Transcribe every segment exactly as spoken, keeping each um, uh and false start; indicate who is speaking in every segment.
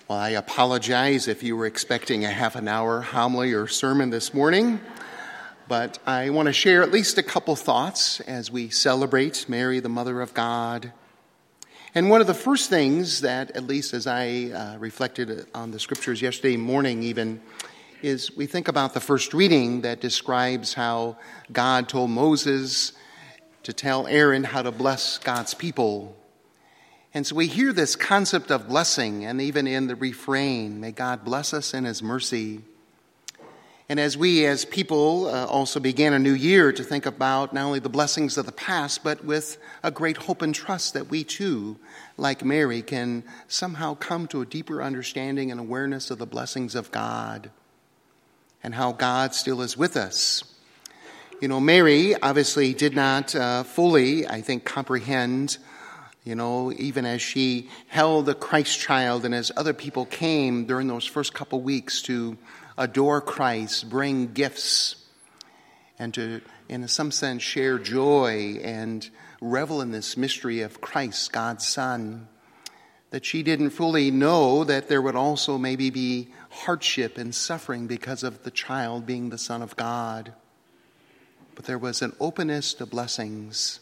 Speaker 1: Well, I apologize if you were expecting a half an hour homily or sermon this morning, but I want to share at least a couple thoughts as we celebrate Mary, the Mother of God. And one of the first things that, at least as I uh, reflected on the scriptures yesterday morning even, is we think about the first reading that describes how God told Moses to tell Aaron how to bless God's people. And so we hear this concept of blessing, and even in the refrain, may God bless us in his mercy. And as we as people uh, also began a new year to think about not only the blessings of the past, but with a great hope and trust that we too, like Mary, can somehow come to a deeper understanding and awareness of the blessings of God and how God still is with us. You know, Mary obviously did not uh, fully, I think, comprehend, you know, even as she held the Christ child and as other people came during those first couple weeks to adore Christ, bring gifts, and to, in some sense, share joy and revel in this mystery of Christ, God's Son, that she didn't fully know that there would also maybe be hardship and suffering because of the child being the Son of God. But there was an openness to blessings.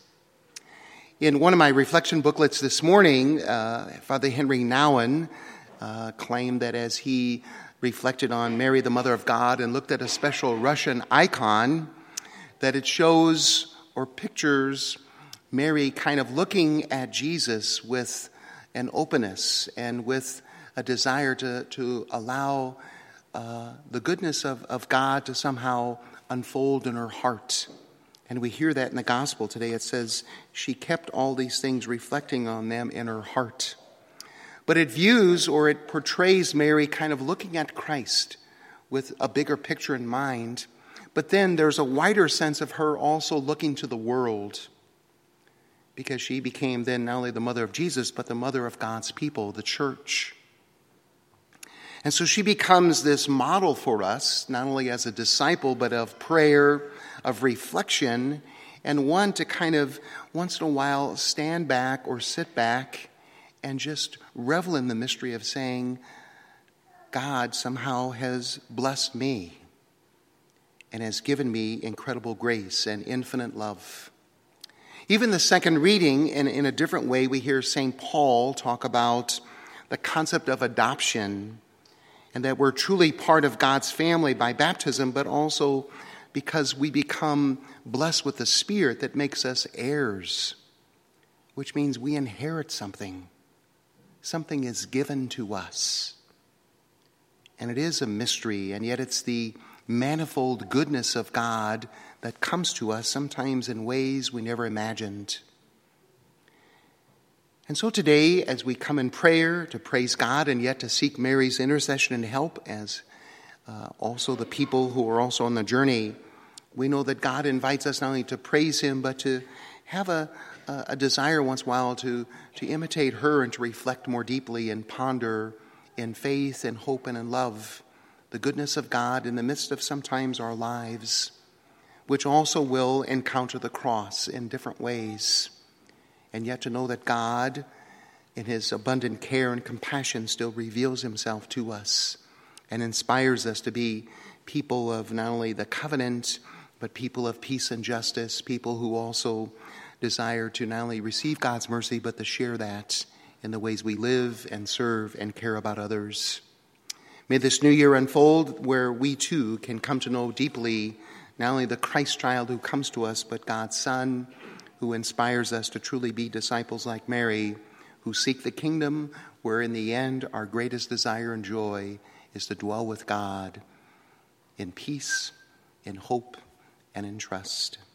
Speaker 1: In one of my reflection booklets this morning, uh, Father Henry Nouwen uh, claimed that as he reflected on Mary, the Mother of God, and looked at a special Russian icon, that it shows or pictures Mary kind of looking at Jesus with an openness and with a desire to, to allow uh, the goodness of, of God to somehow unfold in her heart. And we hear that in the gospel today. It says she kept all these things, reflecting on them in her heart. But it views or it portrays Mary kind of looking at Christ with a bigger picture in mind. But then there's a wider sense of her also looking to the world, because she became then not only the mother of Jesus, but the mother of God's people, the church. And so she becomes this model for us, not only as a disciple, but of prayer, of reflection, and one to kind of once in a while stand back or sit back and just revel in the mystery of saying, God somehow has blessed me and has given me incredible grace and infinite love. Even the second reading, in, in a different way, we hear Saint Paul talk about the concept of adoption, and that we're truly part of God's family by baptism, but also because we become blessed with the Spirit that makes us heirs, which means we inherit something. Something is given to us. And it is a mystery, and yet it's the manifold goodness of God that comes to us sometimes in ways we never imagined. And so today, as we come in prayer to praise God and yet to seek Mary's intercession and help, as uh, also the people who are also on the journey, we know that God invites us not only to praise him, but to have a, a, a desire once in a while to, to imitate her and to reflect more deeply and ponder in faith and hope and in love the goodness of God in the midst of sometimes our lives, which also will encounter the cross in different ways. And yet to know that God, in his abundant care and compassion, still reveals himself to us and inspires us to be people of not only the covenant, but people of peace and justice, people who also desire to not only receive God's mercy, but to share that in the ways we live and serve and care about others. May this new year unfold where we too can come to know deeply not only the Christ child who comes to us, but God's Son, who inspires us to truly be disciples like Mary, who seek the kingdom where in the end our greatest desire and joy is to dwell with God in peace, in hope, and in trust.